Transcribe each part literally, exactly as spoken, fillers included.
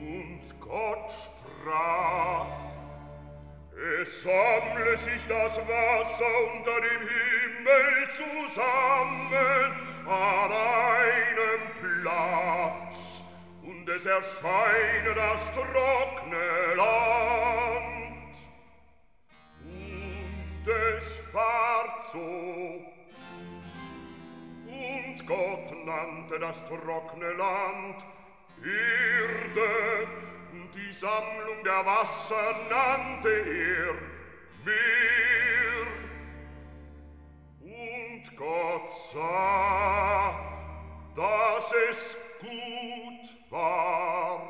Und Gott sprach, es sammle sich das Wasser unter dem Himmel zusammen an einem Platz, und es erscheine das trockene Land. Und es ward so. Und Gott nannte das trockene Land Erde, und die Sammlung der Wasser nannte er Meer. Und Gott sah, dass es gut war.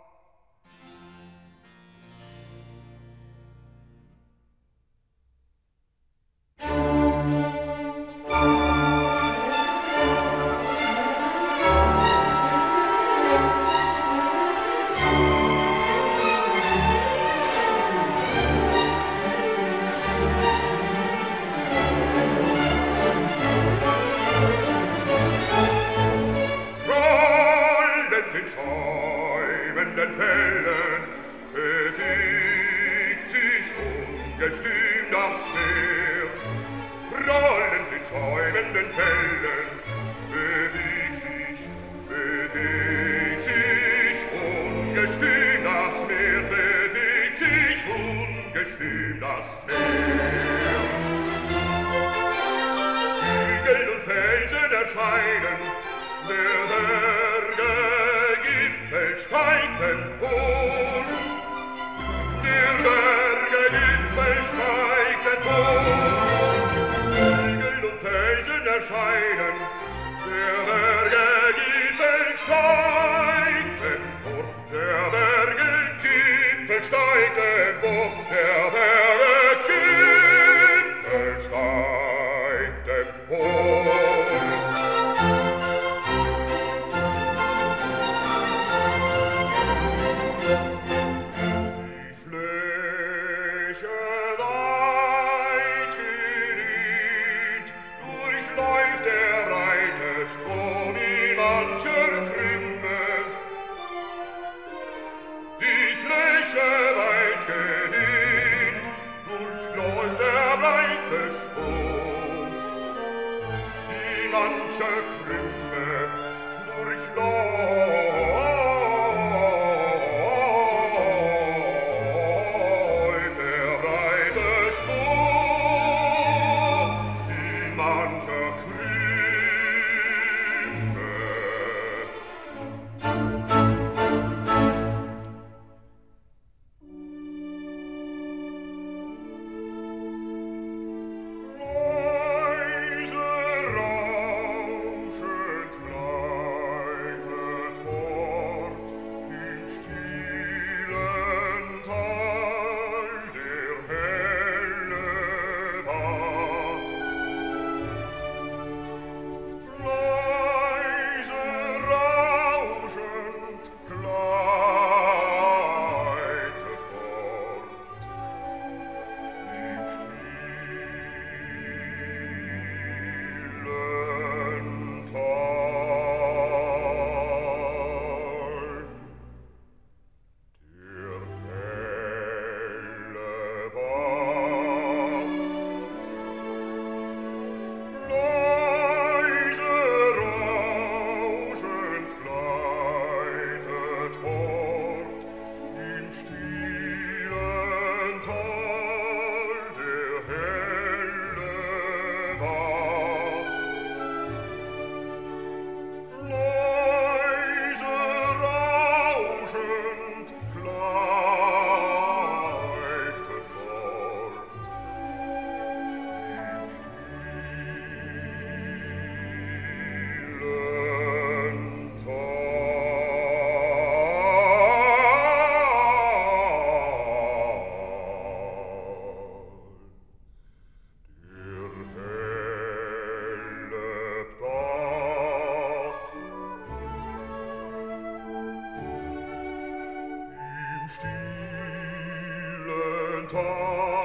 Den Wellen bewegt sich ungestüm das Meer. Rollend in schäumenden Wellen bewegt sich, bewegt sich ungestüm das Meer, bewegt sich ungestüm das Meer. Hügel und Felsen erscheinen, der Berge Gipfel steigt empor. Der Berge Gipfel steigt empor. Hügel und Felsen erscheinen, der Berge Gipfel steigt empor. Der Berge Gipfel steigt empor. Der Berge Gipfel steigt empor. stillen Tag.